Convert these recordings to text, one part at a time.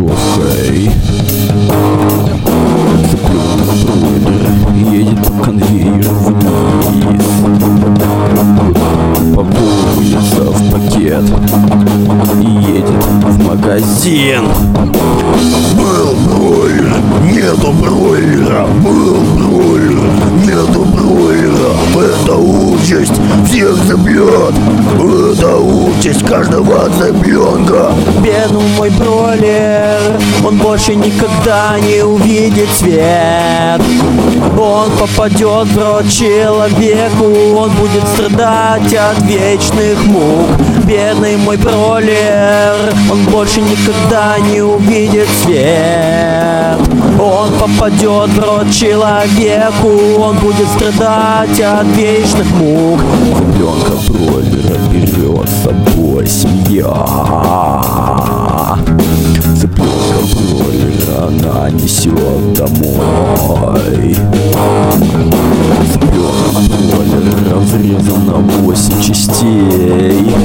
ножовкой. Цыпленок бройлер едет по конвейеру вниз. Пакуется в пакет и едет в магазин. Был бройлер, нету бройлера. Был бройлер, нету бройлера. Это участь всех цыплят. Это участь каждого цыпленка. Бедный мой бройлер, он больше никогда не увидит свет. Он попадет в рот человеку, он будет страдать от вечных мук. Бедный мой бройлер, он больше никогда не увидит свет. Он попадет в рот человеку, он будет страдать от вечных мук. Цыпленка бройлера берет с собой семья. Цыпленка бройлера она несет домой. Цыпленок бройлера разрезан на 8 частей.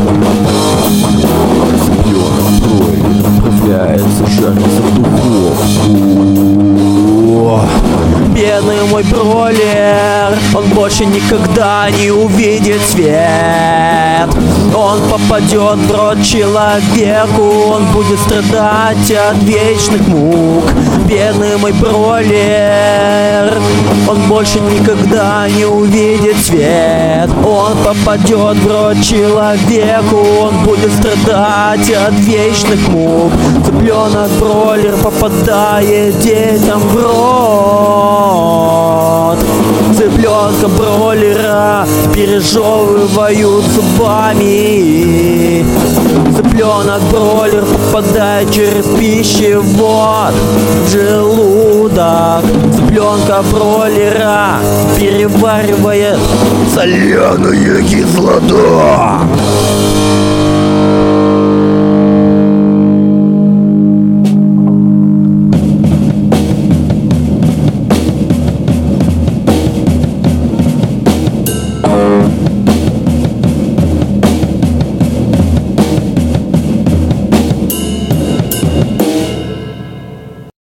Цыпленок бройлера отправляется жариться в духовку. Бедный мой бройлер, он больше никогда не увидит свет. Он попадет в рот человеку, он будет страдать от вечных мук. Бедный мой бройлер, он больше никогда не увидит свет. Он попадет в рот человеку, он будет страдать от вечных мук. Цыпленок бройлер попадает детям в рот. Цыпленка бройлера пережевывают зубами. Цыпленок бройлер попадает через пищевод в желудок. Цыпленка бройлера переваривает Соляная кислота.